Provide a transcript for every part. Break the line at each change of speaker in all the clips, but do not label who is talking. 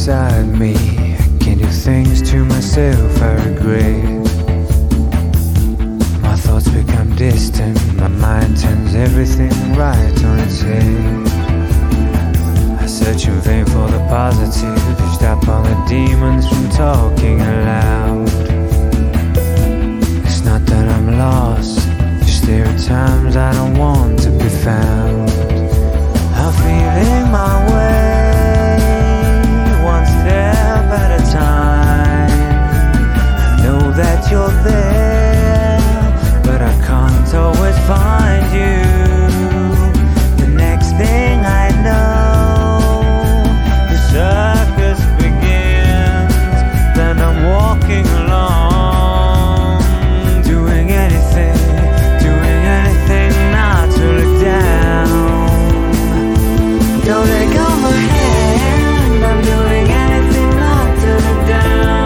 beside me. I can do things to myself I regret. My thoughts become distant, my mind turns everything right on its head. I search in vain for the positive to stop all the demons from talking aloud. It's not that I'm lost, just there are times I don't want to be found. I'm feeling my way, one step at a time. I know that you're there, but I can't always find you. The next thing I know, the circus begins. Then I'm walking along, doing anything not to look down. Don't let go of my hand, I'm doing anything not to look down.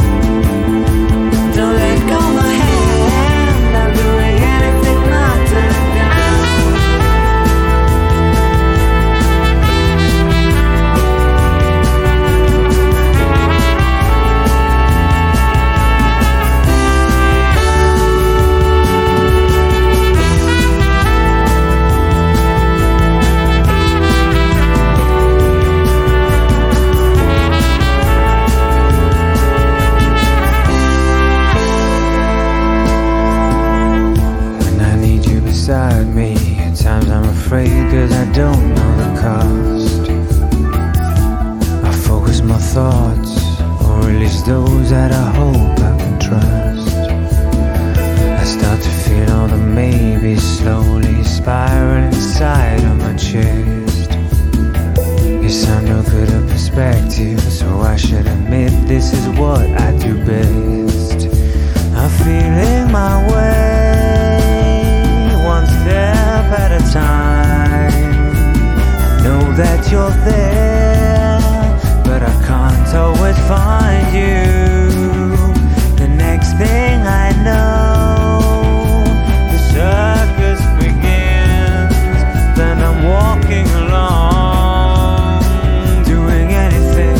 Don't let go of my hand, I'm doing anything not to look down. Beside me, at times I'm afraid cause I don't know the cost. I focus my thoughts, or at least those that I hope I can trust. I start to feel all the maybes slowly spiral inside of my chest. Guess I'm no good at perspective, so I should admit this is what I do best. I'm feeling my way, one step at a time. I know that you're there, but I can't always find you. The next thing I know, the circus begins. Then I'm walking along, doing anything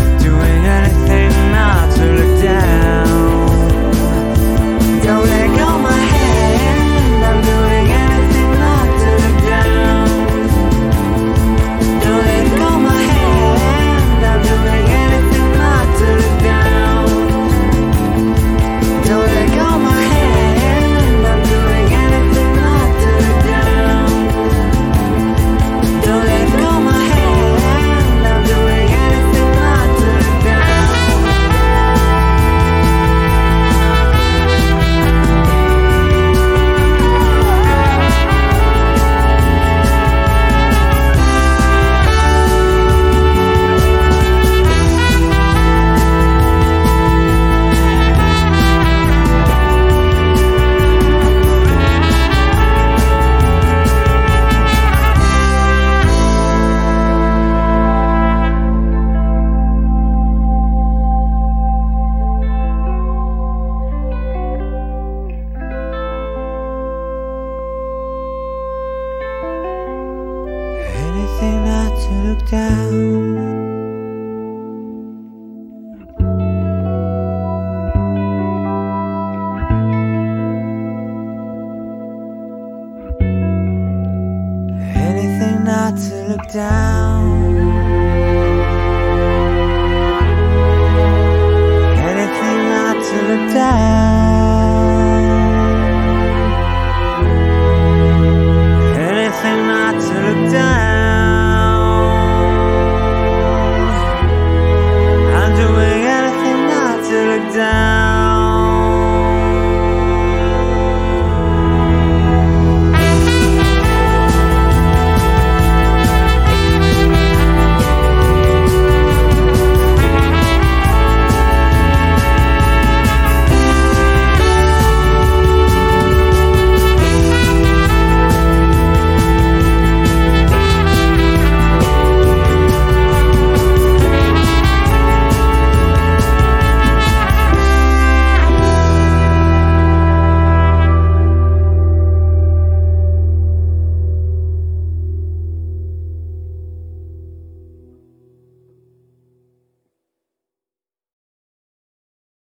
not to look down. Don't let go of my hand, I'm doing anything not to look down. Don't let go of my hand, I'm doing anything not to look down. Don't let go of my hand, I'm doing anything not to look down. Don't let go of my hand, I'm doing anything not to look down. Anything not to look down. Anything not to look down.